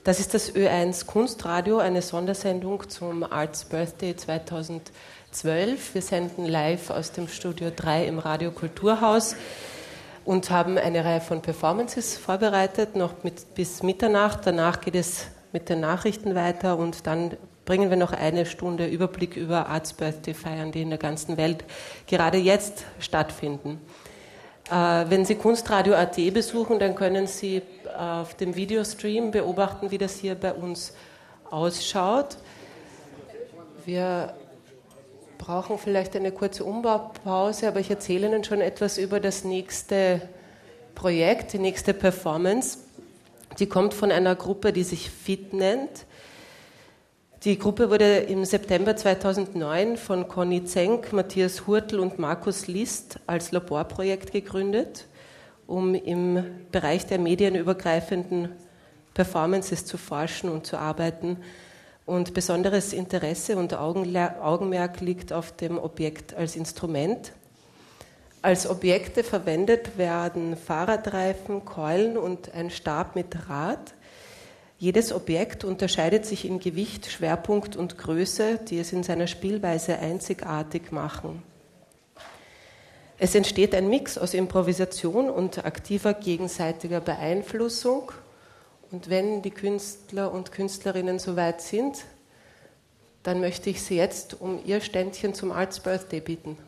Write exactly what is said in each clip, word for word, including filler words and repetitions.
Das ist das Ö eins Kunstradio, eine Sondersendung zum Arts Birthday zweitausendzwölf. Wir senden live aus dem Studio drei im Radio Kulturhaus und haben eine Reihe von Performances vorbereitet, noch mit, bis Mitternacht. Danach geht es mit den Nachrichten weiter und dann bringen wir noch eine Stunde Überblick über Arts Birthday Feiern, die in der ganzen Welt gerade jetzt stattfinden. Wenn Sie kunstradio punkt at besuchen, dann können Sie auf dem Videostream beobachten, wie das hier bei uns ausschaut. Wir brauchen vielleicht eine kurze Umbaupause, aber ich erzähle Ihnen schon etwas über das nächste Projekt, die nächste Performance. Die kommt von einer Gruppe, die sich Fit nennt. Die Gruppe wurde im September zweitausendneun von Conny Zenk, Matthias Hurtl und Markus List als Laborprojekt gegründet, um im Bereich der medienübergreifenden Performances zu forschen und zu arbeiten. Und besonderes Interesse und Augenmerk liegt auf dem Objekt als Instrument. Als Objekte verwendet werden Fahrradreifen, Keulen und ein Stab mit Draht. Jedes Objekt unterscheidet sich in Gewicht, Schwerpunkt und Größe, die es in seiner Spielweise einzigartig machen. Es entsteht ein Mix aus Improvisation und aktiver gegenseitiger Beeinflussung. Und wenn die Künstler und Künstlerinnen soweit sind, dann möchte ich Sie jetzt um Ihr Ständchen zum Arts Birthday bitten.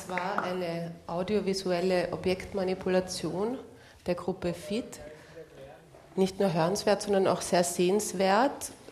Das war eine audiovisuelle Objektmanipulation der Gruppe F I T. Nicht nur hörenswert, sondern auch sehr sehenswert.